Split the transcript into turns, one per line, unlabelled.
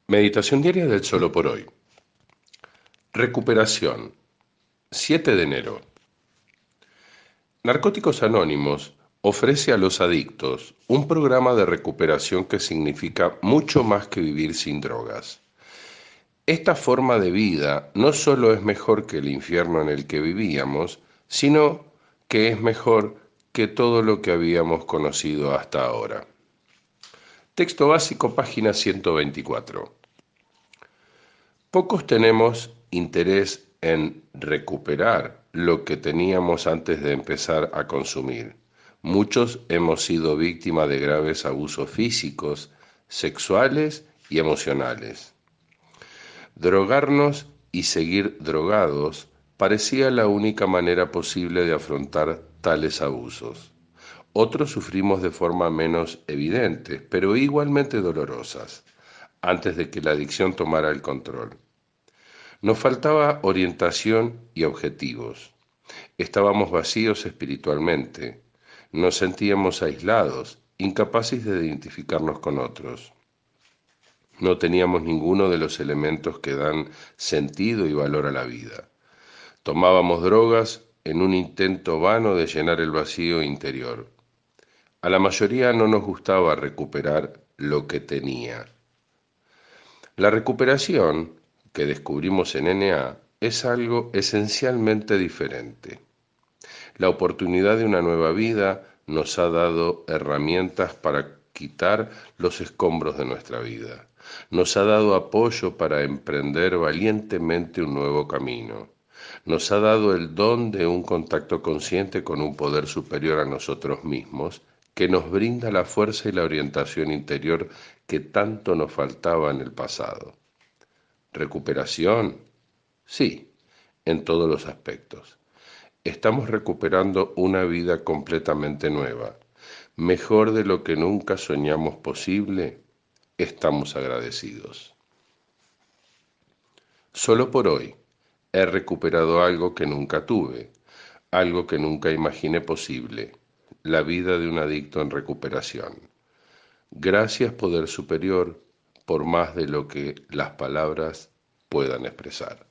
Meditación diaria del Solo por Hoy. Recuperación. 7 de enero. Narcóticos Anónimos ofrece a los adictos un programa de recuperación que significa mucho más que vivir sin drogas. Esta forma de vida no solo es mejor que el infierno en el que vivíamos, sino que es mejor que todo lo que habíamos conocido hasta ahora. Texto básico, página 124. Pocos tenemos interés en recuperar lo que teníamos antes de empezar a consumir. Muchos hemos sido víctimas de graves abusos físicos, sexuales y emocionales. Drogarnos y seguir drogados parecía la única manera posible de afrontar tales abusos. Otros sufrimos de forma menos evidente, pero igualmente dolorosas, antes de que la adicción tomara el control. Nos faltaba orientación y objetivos. Estábamos vacíos espiritualmente. Nos sentíamos aislados, incapaces de identificarnos con otros. No teníamos ninguno de los elementos que dan sentido y valor a la vida. Tomábamos drogas en un intento vano de llenar el vacío interior. A la mayoría no nos gustaba recuperar lo que tenía. La recuperación, que descubrimos en NA, es algo esencialmente diferente. La oportunidad de una nueva vida nos ha dado herramientas para quitar los escombros de nuestra vida. Nos ha dado apoyo para emprender valientemente un nuevo camino. Nos ha dado el don de un contacto consciente con un poder superior a nosotros mismos, que nos brinda la fuerza y la orientación interior que tanto nos faltaba en el pasado. ¿Recuperación? Sí, en todos los aspectos. Estamos recuperando una vida completamente nueva, mejor de lo que nunca soñamos posible. Estamos agradecidos. Solo por hoy he recuperado algo que nunca tuve, algo que nunca imaginé posible, la vida de un adicto en recuperación. Gracias, Poder Superior, por más de lo que las palabras puedan expresar.